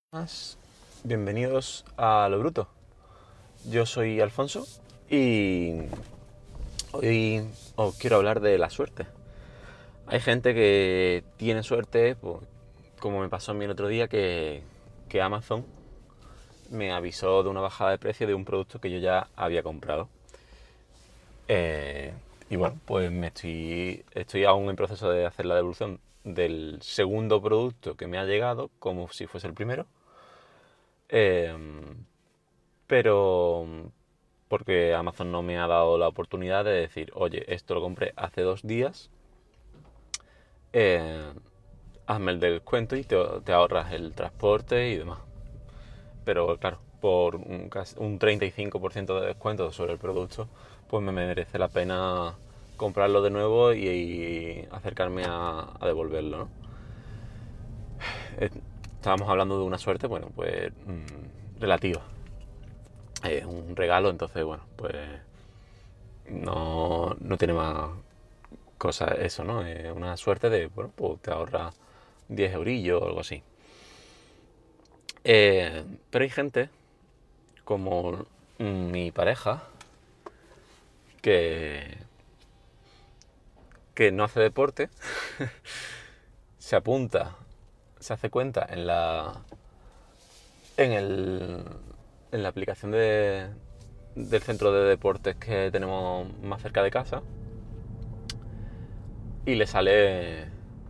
Buenas, bienvenidos a Lo Bruto. Yo soy Alfonso y hoy os quiero hablar de la suerte. Hay gente que tiene suerte, pues, como me pasó a mí el otro día, que Amazon me avisó de una bajada de precio de un producto que yo ya había comprado. Y bueno, pues estoy aún en proceso de hacer la devolución del segundo producto que me ha llegado, como si fuese el primero. Pero porque Amazon no me ha dado la oportunidad de decir, oye, esto lo compré hace 2 días, eh, hazme el descuento y te ahorras el transporte y demás. Pero claro, por un 35% de descuento sobre el producto, pues me merece la pena comprarlo de nuevo y acercarme a devolverlo, ¿no? Estábamos hablando de una suerte, bueno, pues relativa. Es un regalo, entonces, bueno, pues no tiene más cosas eso, ¿no? Es una suerte de, bueno, pues te ahorras 10 eurillos o algo así. Pero hay gente, como mi pareja, que, que no hace deporte, se apunta, se hace cuenta en la aplicación del centro de deportes que tenemos más cerca de casa y le sale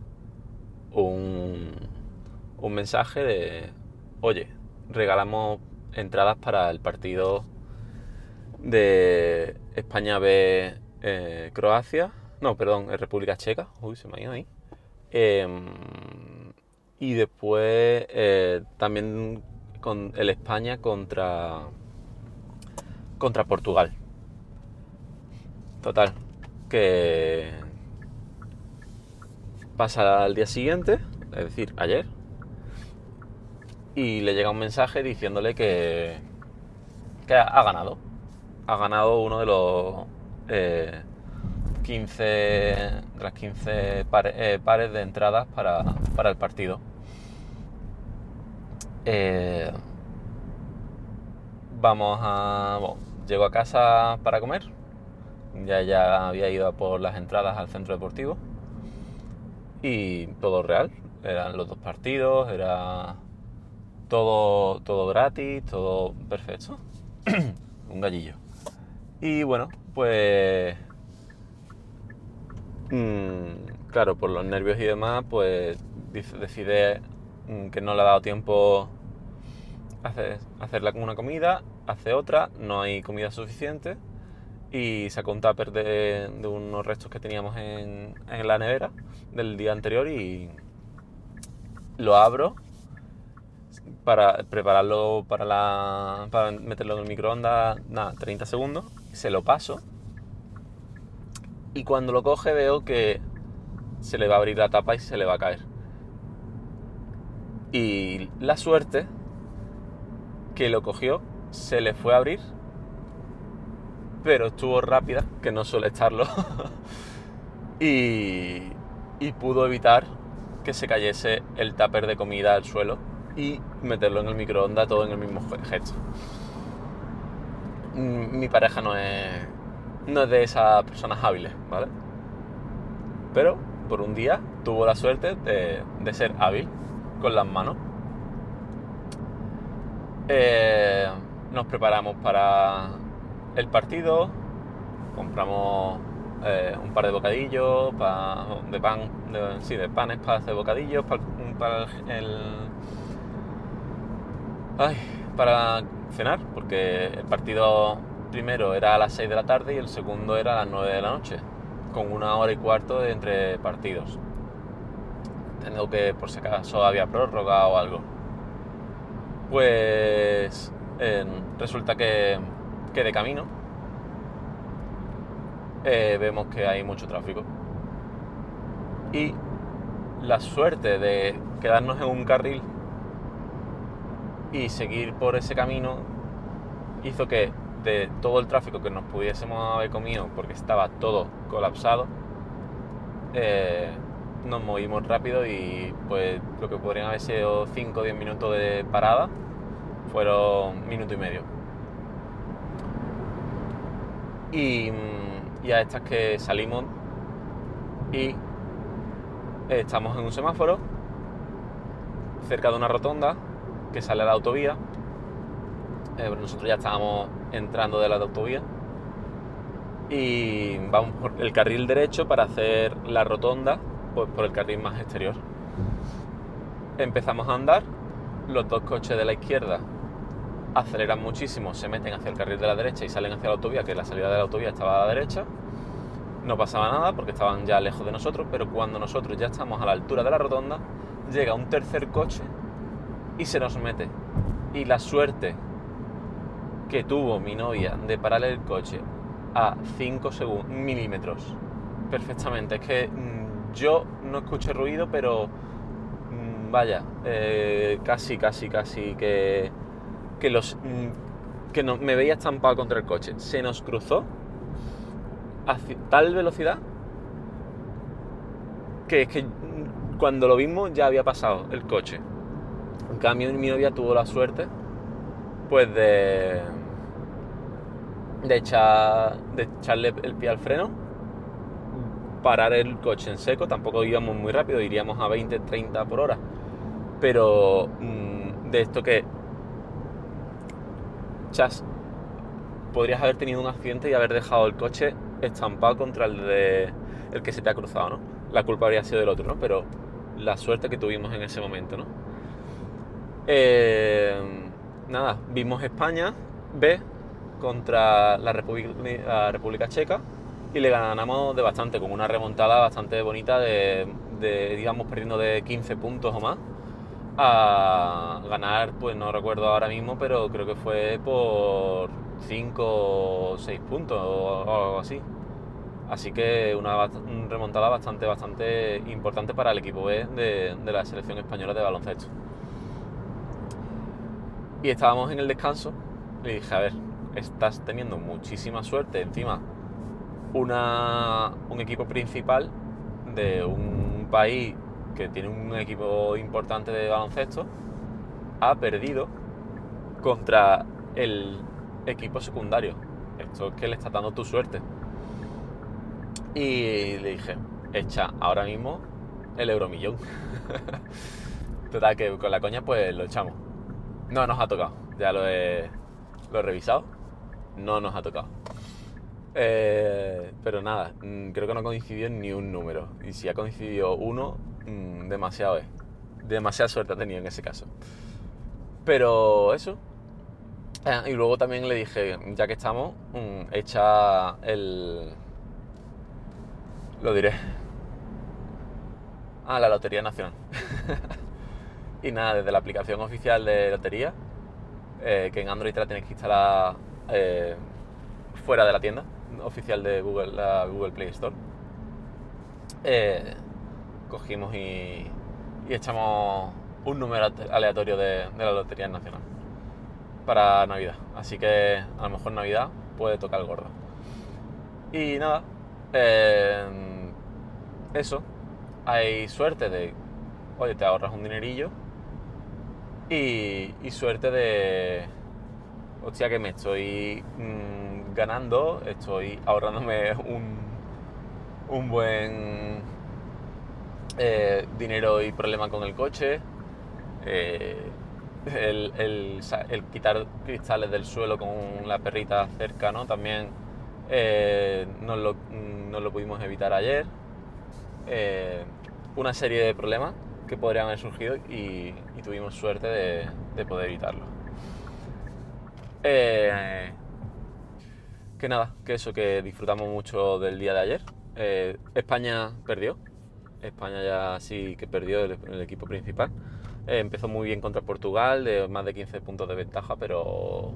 un mensaje de, oye, regalamos entradas para el partido de España B, Croacia, no, perdón, República Checa, uy, se me ha ido ahí. Y después también con el España contra Portugal. Total, que pasa al día siguiente, es decir, ayer, y le llega un mensaje diciéndole que ha ganado. Ha ganado uno de los 15 de las 15 pares de entradas para el partido. Llego a casa para comer. Ya había ido a por las entradas al centro deportivo. Y todo real. Eran los 2 partidos, era todo gratis, todo perfecto. Un gallillo. Y bueno, pues claro, por los nervios y demás, pues decide que no le ha dado tiempo hacerla con una comida, hace otra, no hay comida suficiente y saca un tupper de unos restos que teníamos en la nevera del día anterior y lo abro para prepararlo para meterlo en el microondas, nada, 30 segundos, se lo paso y cuando lo coge veo que se le va a abrir la tapa y se le va a caer. Y la suerte que lo cogió, se le fue a abrir, pero estuvo rápida, que no suele estarlo, y pudo evitar que se cayese el tupper de comida al suelo y meterlo en el microondas todo en el mismo gesto. Mi pareja no es de esas personas hábiles, ¿vale? Pero por un día tuvo la suerte de ser hábil con las manos. Nos preparamos para el partido, compramos un par de bocadillos de panes para hacer bocadillos para cenar, porque el partido primero era a las 6 de la tarde y el segundo era a las 9 de la noche, con 1 hora y cuarto entre partidos. Entiendo que por si acaso había prórroga o algo. Pues resulta que de camino vemos que hay mucho tráfico y la suerte de quedarnos en un carril y seguir por ese camino hizo que de todo el tráfico que nos pudiésemos haber comido porque estaba todo colapsado, nos movimos rápido y pues lo que podrían haber sido 5 o 10 minutos de parada fueron minuto y medio. Y a estas que salimos y estamos en un semáforo cerca de una rotonda que sale a la autovía. Nosotros ya estábamos entrando de la autovía y vamos por el carril derecho para hacer la rotonda pues, por el carril más exterior. Empezamos a andar, los dos coches de la izquierda aceleran muchísimo, se meten hacia el carril de la derecha y salen hacia la autovía, que la salida de la autovía estaba a la derecha. No pasaba nada porque estaban ya lejos de nosotros, pero cuando nosotros ya estamos a la altura de la rotonda, llega un tercer coche y se nos mete. Y la suerte que tuvo mi novia de parar el coche a 5 milímetros perfectamente. Es que yo no escuché ruido, pero vaya, casi que me veía estampado contra el coche. Se nos cruzó a tal velocidad que es que cuando lo vimos ya había pasado el coche. En cambio mi novia tuvo la suerte pues de echarle el pie al freno, parar el coche en seco. Tampoco íbamos muy rápido, iríamos a 20-30 por hora, pero de esto que podrías haber tenido un accidente y haber dejado el coche estampado contra el que se te ha cruzado, ¿no? La culpa habría sido del otro, ¿no? Pero la suerte que tuvimos en ese momento, ¿no? Nada, vimos España B contra la República Checa y le ganamos de bastante, con una remontada bastante bonita de digamos, perdiendo de 15 puntos o más a ganar, pues no recuerdo ahora mismo, pero creo que fue por 5 o 6 puntos o algo así. Así que una remontada bastante importante para el equipo B de la selección española de baloncesto. Y estábamos en el descanso, le dije, a ver, estás teniendo muchísima suerte, encima un equipo principal de un país que tiene un equipo importante de baloncesto ha perdido contra el equipo secundario. Esto es que le está dando tu suerte. Y le dije, echa ahora mismo el euromillón. Total, que con la coña pues lo echamos. No nos ha tocado, ya lo he revisado, no nos ha tocado. Pero nada, creo que no coincidió en ni un número. Y si ha coincidido uno, demasiado es. Demasiada suerte ha tenido en ese caso. Pero eso. Y luego también le dije, ya que estamos, echa lo diré. La Lotería Nacional. Y nada, desde la aplicación oficial de lotería, que en Android te la tienes que instalar fuera de la tienda oficial de Google, la Google Play Store, cogimos y echamos un número aleatorio de la Lotería Nacional para Navidad. Así que a lo mejor Navidad puede tocar el gordo. Y nada, eso, hay suerte de, oye, te ahorras un dinerillo y suerte de, hostia, que me estoy ganando, estoy ahorrándome un buen dinero y problema con el coche, el quitar cristales del suelo con la perrita cerca, ¿no? También no lo pudimos evitar ayer. Una serie de problemas que podrían haber surgido y tuvimos suerte de poder evitarlo. Que nada, que eso, que disfrutamos mucho del día de ayer. España perdió. España ya sí que perdió el equipo principal. Empezó muy bien contra Portugal, de más de 15 puntos de ventaja, pero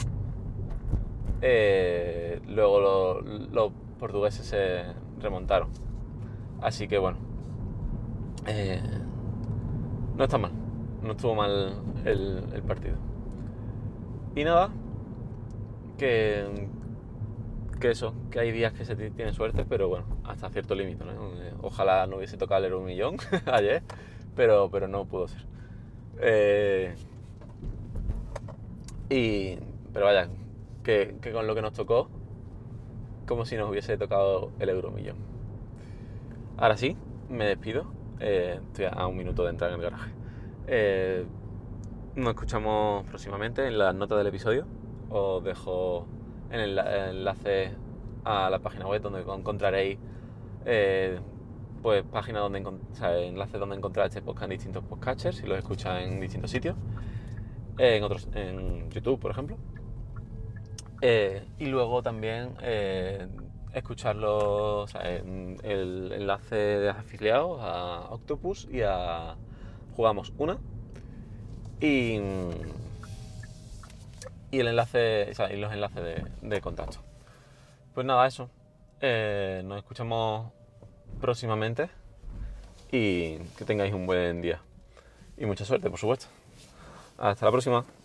luego los portugueses se remontaron. Así que bueno, no está mal, no estuvo mal el partido. Y nada, que que eso, que hay días que se tiene suerte, pero bueno, hasta cierto límite, ¿no? Ojalá no hubiese tocado el Euromillón ayer, pero no pudo ser. Pero vaya, que con lo que nos tocó, como si nos hubiese tocado el Euromillón. Ahora sí, me despido. Estoy a un minuto de entrar en el garaje. Nos escuchamos próximamente en las notas del episodio. Os dejo en el enlace a la página web donde encontraréis pues páginas donde enlaces donde encontrar este podcast en distintos podcatchers si los escuchas en distintos sitios, en YouTube, por ejemplo. Y luego también escucharlo, el enlace de afiliados a Octopus y a Jugamos Una. Y el enlace, y los enlaces de contacto. Pues nada, eso. Nos escuchamos próximamente y que tengáis un buen día. Y mucha suerte, por supuesto. Hasta la próxima.